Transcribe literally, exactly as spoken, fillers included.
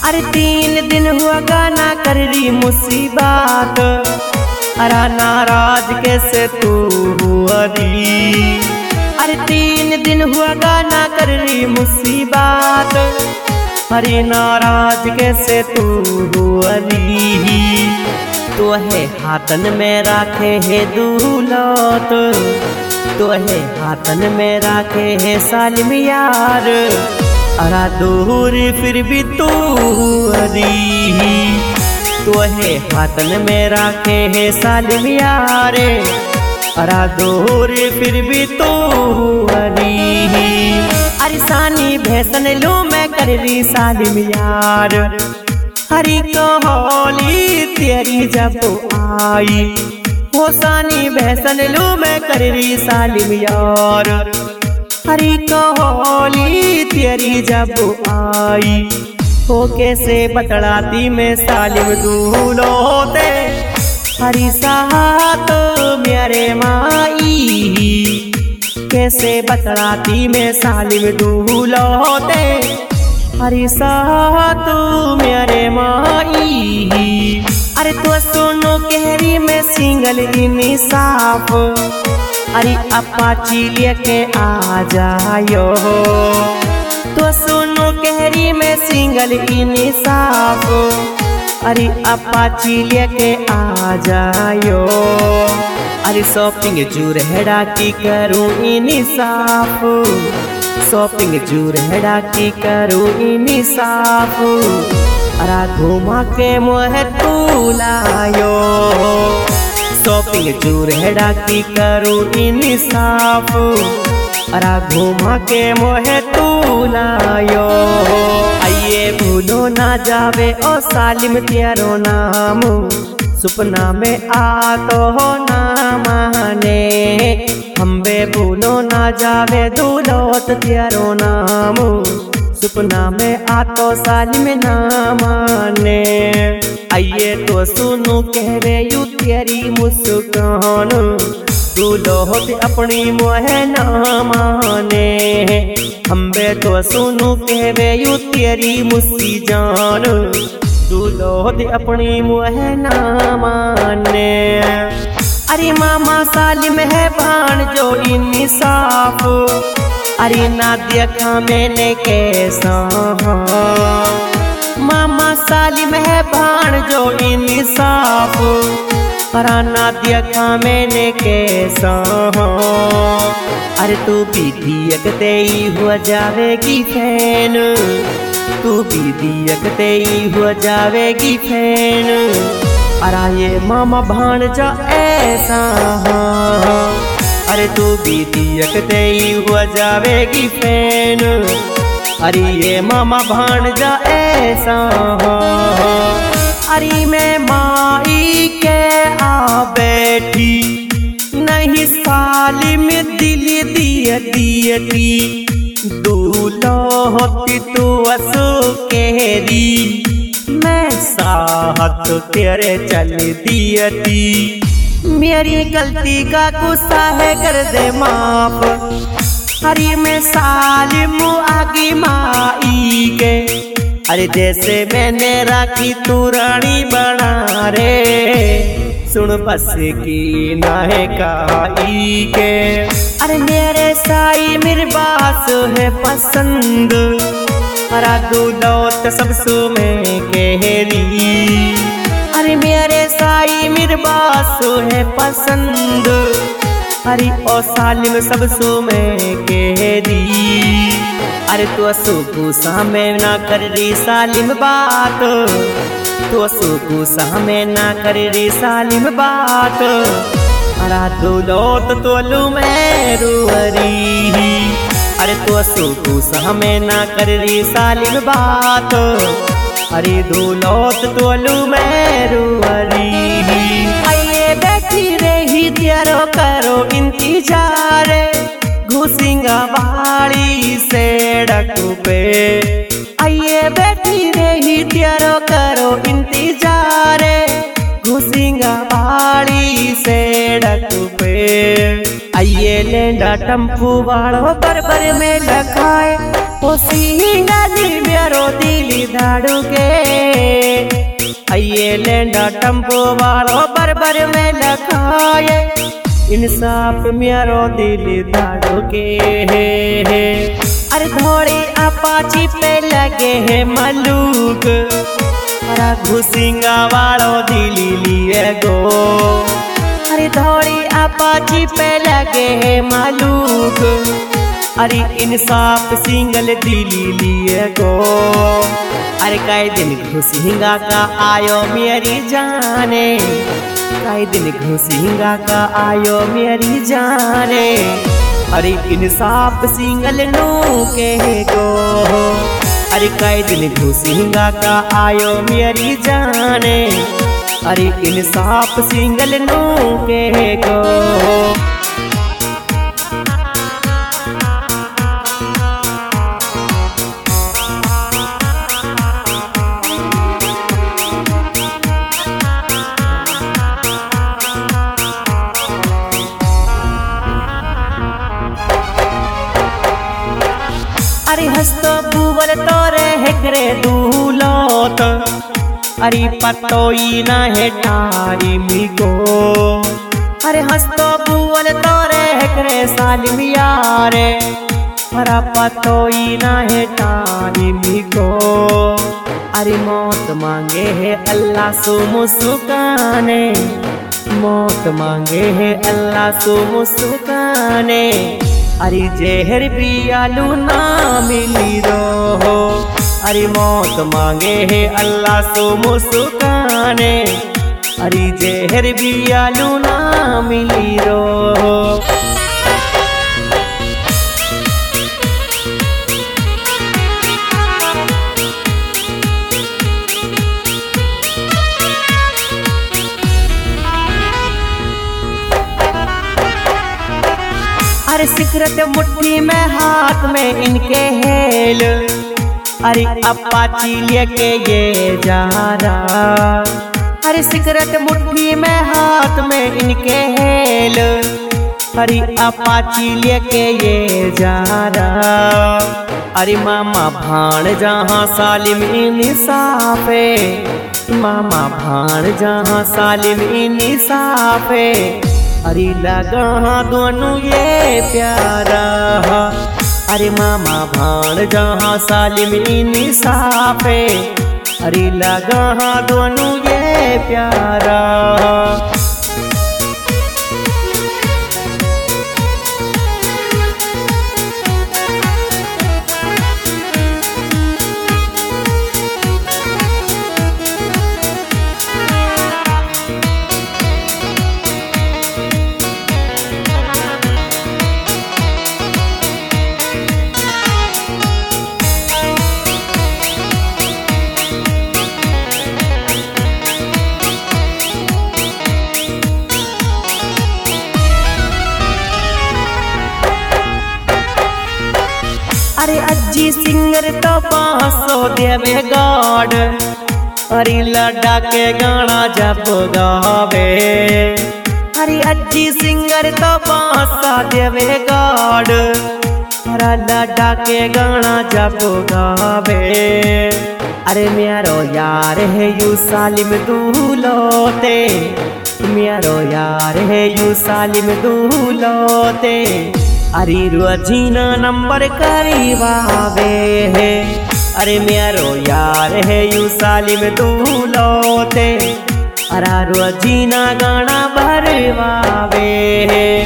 अरे तीन दिन हुआ गाना कर रही मुसीबत, अरे नाराज कैसे तू हुआ री। अरे तीन दिन हुआ गाना कर रही मुसीबत, अरे नाराज कैसे तू हुआ री। तो है हाथन में राखे है दूलत, तो है हाथन में राखे है सालिम यार, अरा दूर फिर भी तू अरी। तो है हाथन में राखे है सालिम यार, अरा दूर फिर भी तू अरी। अरे सानी भैसन लो मैं कर रही सालिम यार, हरी कोहली तेरी जब आई। हो सानी भैसन लो मैं कर रही सालिम यार, हरी कोहली तेरी जब आई। हो कैसे बतलाती मैं सालिम दूलो होते, हरी साथ मेरे माई। कैसे बतलाती मैं सालिम दूलो होते, हरी साथ मेरे माई। अरे तो सुनो कहरी में सिंगल इंसाफ, अरे अपाची लेके आ जायो। तो सुनो कहरी में सिंगल इंसाफ, अरे अपाची लेके आ जायो। अरे शॉपिंग जुरहेड़ा की करूँ इंसाफ, शॉपिंग जुरहेड़ा की करूँ इंसाफ, अरा घुमा के मोह तू लायो। शॉपिंग जुरहेड़ा की करूँ इंसाफ, अरा घुमा के मोह तू लायो। आइए भूलो ना जावे ओ सालिम तेरो नाम, सपना में आ तो हो ना माने। हम्बे भूलो ना जावे दूलत तेरो नाम, सपना में आ तो सालिम ना माने। आइए तो सुनो कह रे यू तेरी मुस्कान, दूलत अपनी मोह ना माने। हम्बे तो सुनो कह रे यू तेरी मुस्सी जान, दूलत अपनी मोह ना माने। अरे मामा सालिम है भान जो इंसाफ, अरे ना देखा मैंने कैसा। मामा सालिम है भान जो इंसाफ, अरे ना देखा मैंने कैसा। अरे तू भी दियकते ही हो जावेगी फैन, तू भी दियकते ही हो जावेगी फैन। अरे ये मामा भांजा ऐसा, अरे तू भी दियकते ही हो जावेगी फैन। अरे ये मामा भांजा ऐसा, अरे मैं माई के आ बैठी, नहीं सालिम दिल दिया दियती। दूलो होती तू असो कहरी, मैं साथ तेरे चल दियती। मेरी गलती का गुस्सा है कर दे माफ, अरे मैं सालिम आगे माई के। अरे जैसे मैंने राखी तू रानी बना रे, सुन बस की नाहे काई के। अरे मेरे साई मेरे बास है पसंद, अरा दूलत सब सो में कहरी। अरे मेरे साई मेरे बास है पसंद, अरे ओ सालिम सब सो में कहरी। अरे तो असो गुस्सा में ना कर रही सालिम बात, तो असो गुस्सा में ना कर रही सालिम बात। अरा दूलत तोलू मैं रुअरी, अरे तो असो गुस्सा में ना कर रही सालिम बात। अरे दूलत तोलू मैं रुअरी। आइए बैठी रही तेरो करो इंतजार, घुसिंगा वाली सड़क पे। आइए बैठी रही तेरो करो इंतजार, घुसिंगा वाली सड़क पे। आइए लेंडा टम्पू वालों बरबर में लखाए, ओ सिंगाली मेरो दिली धाड़ू के आइए लेंडा टम्पो वालो बरबर में लखाए इंसाफ मेरो दिली धाड़ू के अरे धोड़ी अपाची पे लगे है मलूक अरा घुसिंगा वालो दिली लिए गो अरे धोड़ी अपाची पे लगे है मलूक अरे इंसाफ सिंगल दिली लिए गो अरे कई दिन घुसिंगा का आयो मेरी जाने कई दिन घुसिंगा का आयो मेरी जाने अरे इंसाफ सिंगल नू के गो अरे कई दिन घुसिंगा का आयो मेरी जाने अरे इंसाफ सिंगल नू के गो अरे हस्तो बुवल तोरे हेकरे दूलोत अरे पतोई ना है टारी मिको अरे हस्तो बुवल तोरे हेकरे सालिम यारे अरे पतोई ना है टारी मिको अरे मौत मांगे है अल्लाह सो मुस्काने मौत मांगे है अल्लाह सो मुस्काने अरे जहर पियालू ना मिली रो अरे मौत मांगे है अल्लाह सो मुस्काने अरे जहर पियालू ना मिली रो अरे सिगरेट मुट्ठी में हाथ में इनके हेल अरे अपाची लेके ये जा रहा अरे सिगरेट मुट्ठी में हाथ में इनके हेल अरे अपाची लेके ये जा रहा अरे मामा भाण जहाँ सालिम इंसाफे मामा भाण जहाँ सालिम इंसाफे अरे लगा दोनों ये प्यारा अरे मामा भाण जहाँ सालिम इंसाफे अरे लगा दोनों ये प्यारा अरे अज्जी सिंगर तो पाँच सौ देवे गाड़ अरे लड़ा के गाना जब गावे अरे अज्जी सिंगर तो पाँच सौ देवे गाड़ अरे लड़ा के गाना जब गावे अरे मेरो यार है यू सालिम दूलोते मेरो यार है यू सालिम दूलोते अरे रोजीना नंबर करीबावे है अरे मेरो यार है यू सालिम दूलोते अरे रोजीना गाना भरवावे है।